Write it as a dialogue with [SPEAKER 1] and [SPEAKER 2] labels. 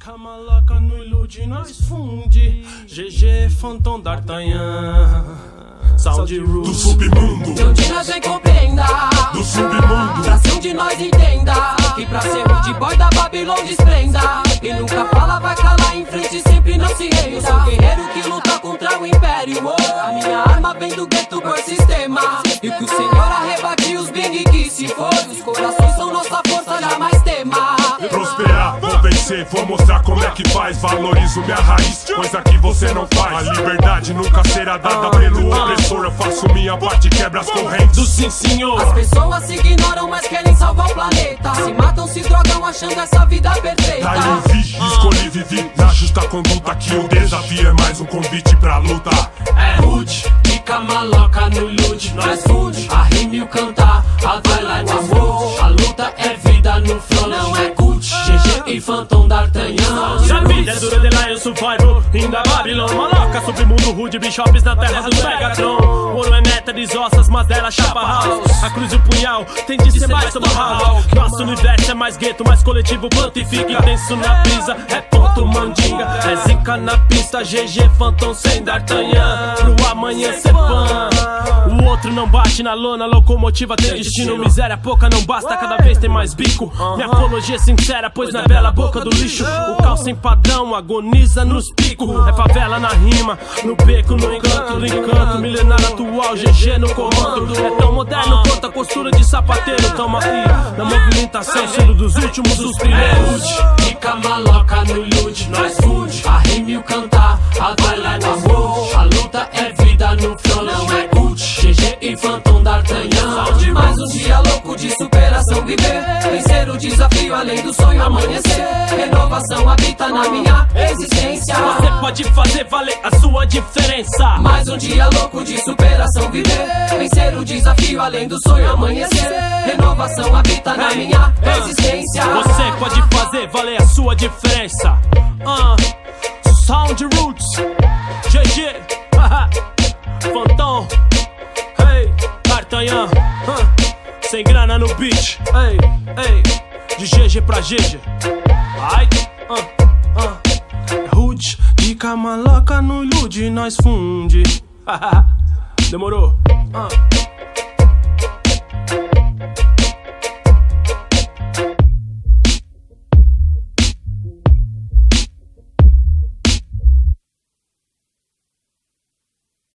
[SPEAKER 1] Dica maloca no ilude, nós funde. GG, Phantom, D'Artagnan, Sound Roots
[SPEAKER 2] do submundo.
[SPEAKER 3] Meu dia já compreenda
[SPEAKER 2] Do submundo.
[SPEAKER 3] pra ser um de nós entenda que pra ser rude boy da Babilônia desprenda. Quem nunca fala vai calar em frente, sempre não se renda. Eu sou guerreiro que luta contra o império. A minha arma vem do gueto por sistema. E que o Senhor arrebate os big que se for. Os corações são nossa força, jamais tema.
[SPEAKER 2] Prosperar, vou vencer, vou mostrar como é que faz. Valorizo minha raiz, coisa que você não faz. A liberdade nunca será dada pelo opressor. Eu faço minha parte, quebra as correntes
[SPEAKER 1] do sim senhor.
[SPEAKER 3] As pessoas se ignoram, mas querem salvar o planeta. Se matam, se drogam, achando essa vida perfeita.
[SPEAKER 2] Daí eu vi, escolhi viver na justa conduta. Que o desafio é mais um convite pra luta.
[SPEAKER 1] É rude, dica maloca no ilude, nós funde. A rime e o cantar, a highlight o amor. A luta é vida no flow, não é cult. GG e Phantom, D'Artagnan. Se a vida é dura, de lá eu survival. Ainda Babilônia, maloca, submundo rude. Bishops na terra do Megatron. Ouro é meta, desossas, mas dela chapa house. A cruz e o punhal, tem de ser mais tomahawk. Nosso universo é mais gueto, mais coletivo, plantifica. Intenso na brisa, é ponto mandinga. É zica na pista, GG, Phantom sem D'Artagnan. Pro amanhã ser fã. O outro não bate na lona, locomotiva tem destino. Miséria pouca não basta, cada vez tem mais bico. Minha apologia sincera, pois não é bela boca do lixo. O caos sem padrão agoniza nos picos. É favela na rima, no beco, no encanto, do encanto. Milenário atual, GG no comando. É tão moderno quanto a postura de sapateiro. Tamo aí, na movimentação, estilo dos últimos, os primeiros. Dica maloca no ilude, nós funde. A rime e o cantar, a highlight do amor. A luta é vida no flow, não é cult. GG e Phantom, D'Artagnan.
[SPEAKER 3] Mais um dia louco de superação viver. Vencer o desafio além do sonho amanhecer. Renovação habita na minha existência.
[SPEAKER 1] Você pode fazer valer a sua diferença.
[SPEAKER 3] Mais um dia louco de superação viver. Vencer o desafio além do sonho amanhecer. Renovação habita na minha existência.
[SPEAKER 1] Você pode fazer valer a sua diferença. Sound Roots, GG, Phantom, hey, D'Artagnan, sem grana no beat, hey, hey, de GG pra GG. Ai, rude, dica maloca no ilude, nós funde. Demorou.